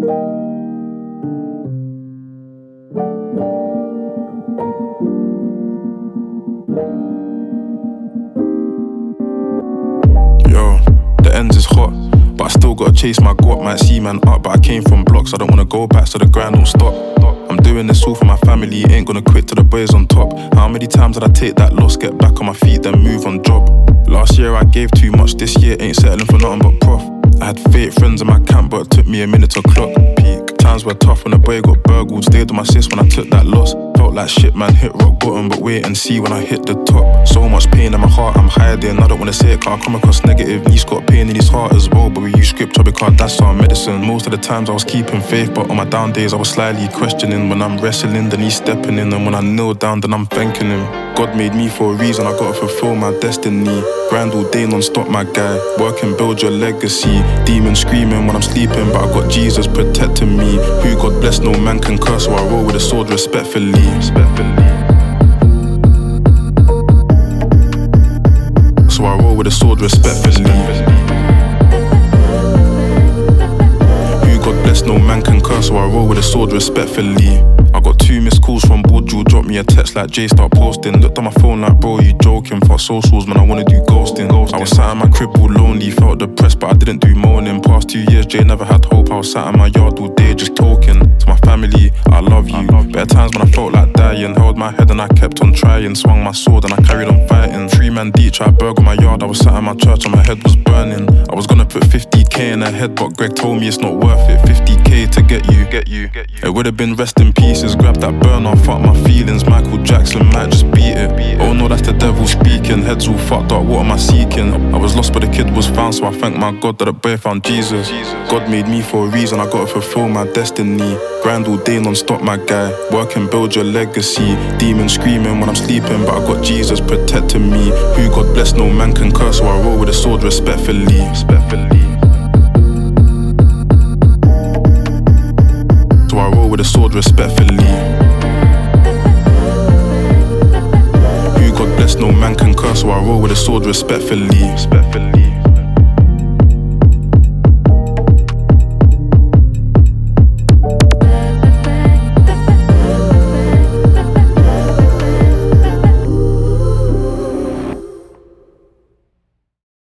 Yo, the ends is hot, but I still gotta chase my guap. Might see man up, but I came from blocks. I don't wanna go back, so the grind don't stop. I'm doing this all for my family, ain't gonna quit till the boys on top. How many times did I take that loss, get back on my feet, then move on job? Last year I gave too much, this year ain't settling for nothing but prof. I had fake friends in my camp, but it took me a minute to clock peak. Times were tough when the boy got burgled, stayed with my sis when I took that loss. Felt like shit man, hit rock bottom, but wait and see when I hit the top. So much pain in my heart, I'm hiding, I don't wanna say it cause I come across negative. He's got pain in his heart as well, but we use scripture because that's our medicine. Most of the times I was keeping faith, but on my down days I was slightly questioning. When I'm wrestling, then he's stepping in, and when I kneel down, then I'm thanking him. God made me for a reason, I gotta fulfill my destiny. Grind all day non-stop, my guy, work and build your legacy. Demons screaming when I'm sleeping, but I got Jesus protecting me. Who God bless, no man can curse, so I roll with a sword respectfully. So I roll with a sword respectfully. Who God bless, no man can curse, so I roll with a sword respectfully. I got 2 missed calls from Boudreaux, dropped me a text like Jay, start posting. Looked at my phone like, bro, you joking? For socials, man, I wanna do ghosting. I was sat in my crib all lonely, felt depressed, but I didn't do moaning. Past 2 years, Jay never had hope, I was sat in my yard all day just talking. To my family, I love you. Better times when I felt like dying, held my head and I kept on trying. Swung my sword and I carried on fighting. 3 man deep, tried burgle my yard, I was sat in my church and my head was burning. I was gonna put 50k in her head, but Greg told me it's not worth it. 50k to get you. It would've been rest in pieces, grab that burner, fuck my feelings. Michael Jackson might just beat it. Oh no, that's the devil speaking. Heads all fucked up, what am I seeking? I was lost but the kid was found, so I thank my God that the boy found Jesus. God made me for a reason, I gotta fulfill my destiny. Grind all day non-stop, my guy, work and build your legacy. Demons screaming when I'm sleeping, but I got Jesus protecting me. Who God bless, no man can curse, so I roll with a sword respectfully. So I roll with a sword respectfully. Who God bless, no man can curse, so I roll with a sword respectfully.